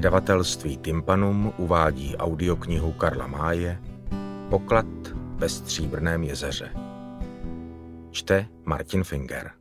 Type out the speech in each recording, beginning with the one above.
Vydavatelství Tympanum uvádí audioknihu Karla Máje Poklad ve Stříbrném jezeře. Čte Martin Finger.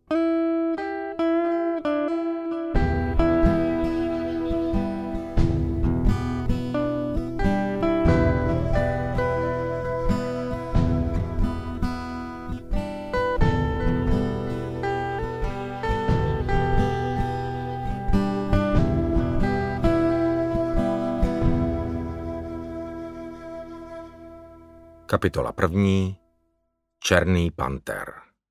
Kapitola 1. Černý panter.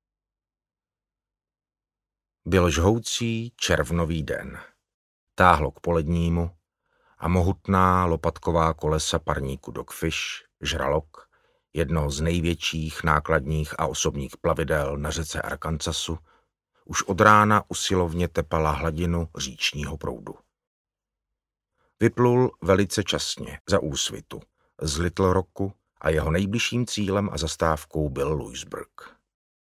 Byl žhoucí červnový den. Táhlo k polednímu a mohutná lopatková kolesa parníku Dogfish, žralok, jedno z největších nákladních a osobních plavidel na řece Arkansasu, už od rána usilovně tepala hladinu říčního proudu. Vyplul velice časně za úsvitu z Little Rocku a jeho nejbližším cílem a zastávkou byl Louisburg.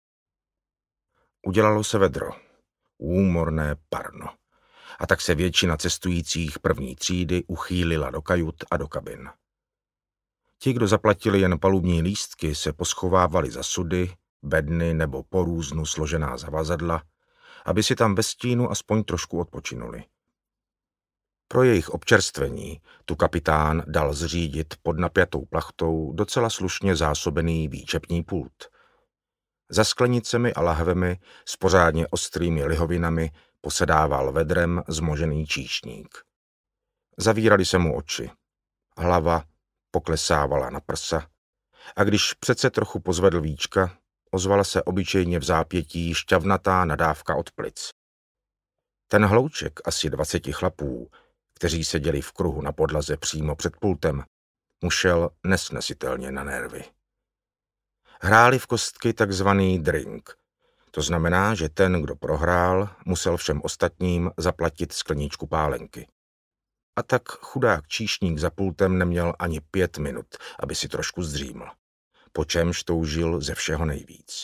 Udělalo se vedro, úmorné parno, a tak se většina cestujících první třídy uchýlila do kajut a do kabin. Ti, kdo zaplatili jen palubní lístky, se poschovávali za sudy, bedny nebo po různu složená zavazadla, aby si tam ve stínu aspoň trošku odpočinuli. Pro jejich občerstvení tu kapitán dal zřídit pod napjatou plachtou docela slušně zásobený výčepní pult. Za sklenicemi a lahvemi s pořádně ostrými lihovinami posedával vedrem zmožený číšník. Zavírali se mu oči. Hlava poklesávala na prsa a když přece trochu pozvedl víčka, ozvala se obyčejně v zápětí šťavnatá nadávka od plic. Ten hlouček asi 20 chlapů, kteří seděli v kruhu na podlaze přímo před pultem, mu šel nesnesitelně na nervy. Hráli v kostky takzvaný drink. To znamená, že ten, kdo prohrál, musel všem ostatním zaplatit skleničku pálenky. A tak chudák číšník za pultem neměl ani 5 minut, aby si trošku zdříml, po čemž toužil ze všeho nejvíc.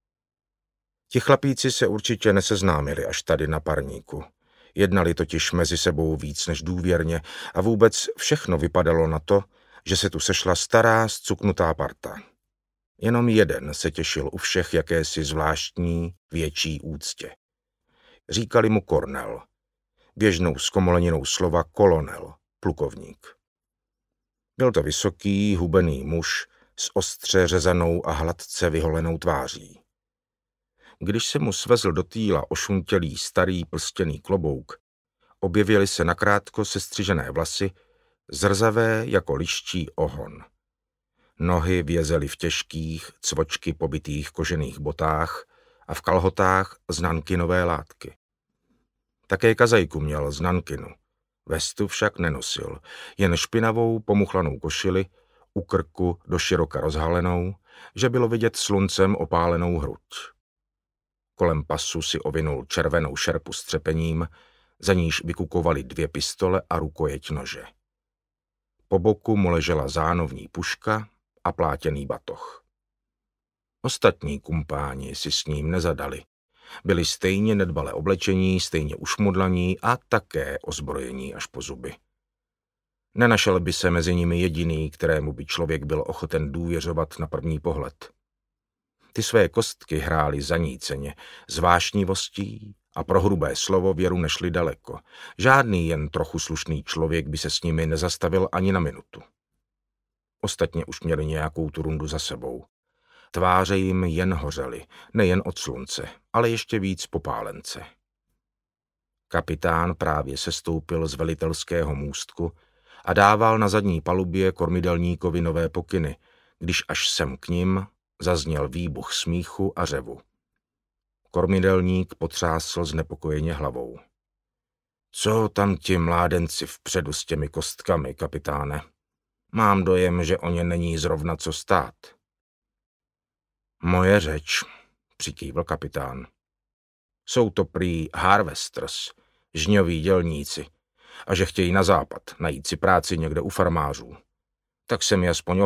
Ti chlapíci se určitě neseznámili až tady na parníku. Jednali totiž mezi sebou víc než důvěrně a vůbec všechno vypadalo na to, že se tu sešla stará zcuknutá parta. Jenom jeden se těšil u všech jakési zvláštní, větší úctě. Říkali mu Kornel, běžnou zkomoleninou slova kolonel, plukovník. Byl to vysoký, hubený muž s ostře řezanou a hladce vyholenou tváří. Když se mu svezl do týla ošuntělý starý plstěný klobouk, objevily se nakrátko sestřižené vlasy, zrzavé jako liščí ohon. Nohy vězely v těžkých, cvočky pobitých kožených botách a v kalhotách z nankinové látky. Také kazajku měl z nankinu, vestu však nenosil, jen špinavou pomuchlanou košili, u krku doširoka rozhalenou, že bylo vidět sluncem opálenou hruď. Kolem pasu si ovinul červenou šerpu s třepením, za níž vykukovaly 2 pistole a rukojeť nože. Po boku mu ležela zánovní puška a plátěný batoh. Ostatní kumpáni si s ním nezadali. Byli stejně nedbale oblečení, stejně ušmudlaní a také ozbrojení až po zuby. Nenašel by se mezi nimi jediný, kterému by člověk byl ochoten důvěřovat na první pohled. Ty své kostky hrály zaníceně, s vášnivostí a pro hrubé slovo věru nešli daleko. Žádný jen trochu slušný člověk by se s nimi nezastavil ani na minutu. Ostatně už měli nějakou tu rundu za sebou. Tváře jim jen hořely, nejen od slunce, ale ještě víc popálence. Kapitán právě sestoupil z velitelského můstku a dával na zadní palubě kormidelníkovi nové pokyny, když až sem k nim zazněl výbuch smíchu a řevu. Kormidelník potřásl znepokojeně hlavou. Co tam ti mládenci vpředu s těmi kostkami, kapitáne? Mám dojem, že o ně není zrovna co stát. Moje řeč, přikývl kapitán. Jsou to prý harvesters, žňoví dělníci, a že chtějí na západ najít si práci někde u farmářů. Tak se mi aspoň